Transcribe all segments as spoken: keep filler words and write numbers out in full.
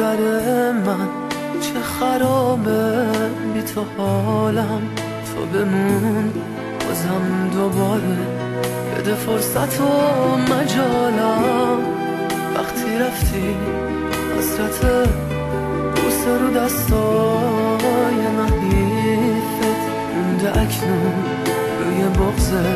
مادر من چه خرابه بی تو حالم، تو بمون بازم دوباره بده فرصت و مجالم. وقتی رفتی حسرت بوسه رو دستای نحیفت مونده اکنون روی بغضه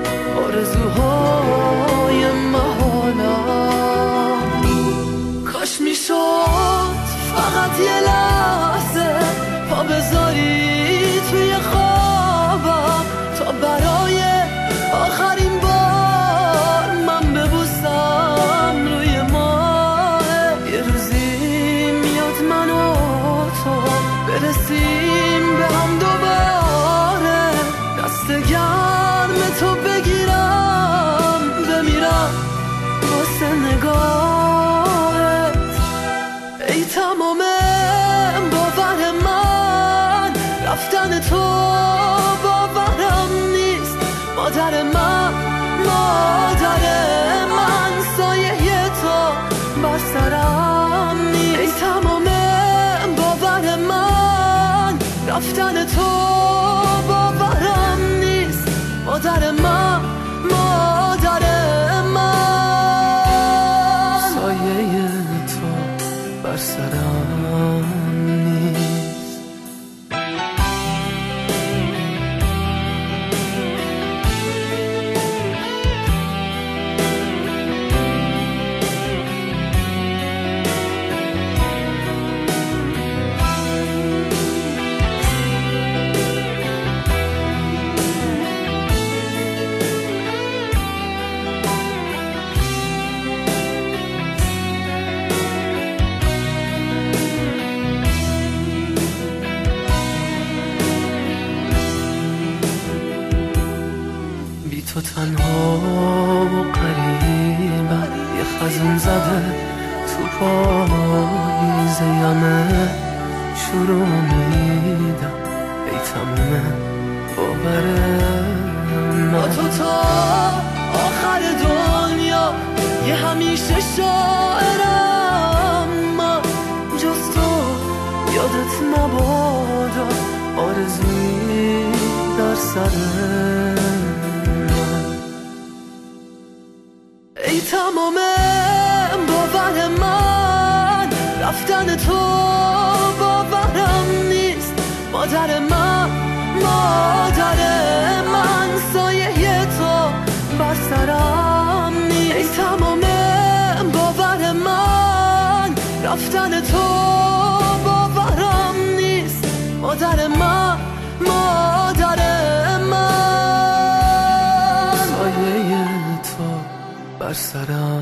آرزوهای محالم. کاش میشد فقط یه لحظه پا بذاری توی خوابم تا برای آخرین بار من ببوسم روی ماه. یه روزی میاد من و تو برسیم به هم دوباره، دست گرم تو بگیرم بمیرم واسه نگاهت. ای تمام باور من رفتن تو باورم نیست. مادر من مادر من سایه تو بر سرم نیست. ای تمام باور من رفتن تو باورم نیست. مادر من مادر من سایه تو بر سرم نیست. تو تنها و قریبم یه خزون زده تو پاییزه یمه شروع میدم. ای تمومه باورم با تو تا آخر دنیا یه همیشه شاعرم من. جز تو یادت مبادا آرزویی در سرم. ای تمام باور من رفتن تو باورم نیست. مادر من مادر من سایه تو بر سرم نیست. ای تمام باور من رفتن تو باورم نیست. مادر من مادر من سایه تو بر سرم